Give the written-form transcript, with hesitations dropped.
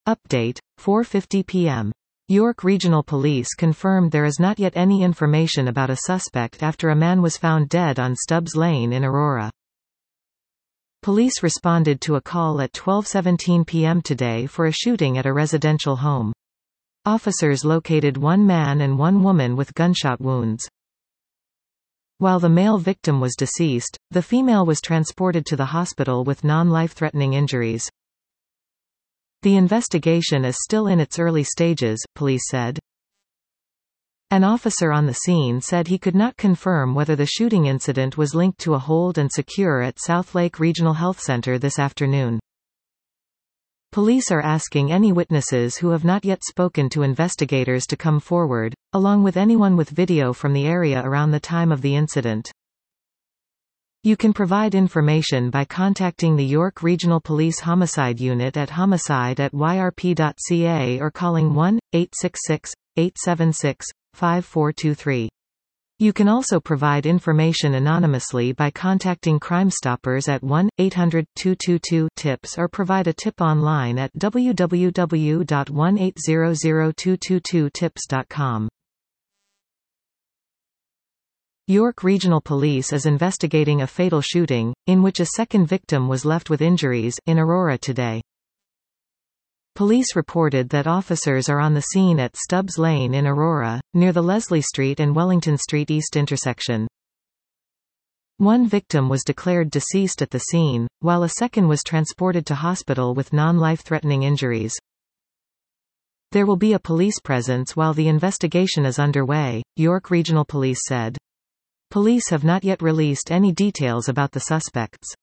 Update, 4:50 p.m. York Regional Police confirmed there is not yet any information about a suspect after a man was found dead on Stubbs Lane in Aurora. Police responded to a call at 12:17 p.m. today for a shooting at a residential home. Officers located one man and one woman with gunshot wounds. While the male victim was deceased, the female was transported to the hospital with non-life-threatening injuries. The investigation is still in its early stages, police said. An officer on the scene said he could not confirm whether the shooting incident was linked to a hold and secure at Southlake Regional Health Center this afternoon. Police are asking any witnesses who have not yet spoken to investigators to come forward, along with anyone with video from the area around the time of the incident. You can provide information by contacting the York Regional Police Homicide Unit at homicide@yrp.ca or calling 1-866-876-5423. You can also provide information anonymously by contacting Crime Stoppers at 1-800-222-TIPS or provide a tip online at www.1800222tips.com. York Regional Police is investigating a fatal shooting, in which a second victim was left with injuries, in Aurora today. Police reported that officers are on the scene at Stubbs Lane in Aurora, near the Leslie Street and Wellington Street East intersection. One victim was declared deceased at the scene, while a second was transported to hospital with non-life-threatening injuries. There will be a police presence while the investigation is underway, York Regional Police said. Police have not yet released any details about the suspects.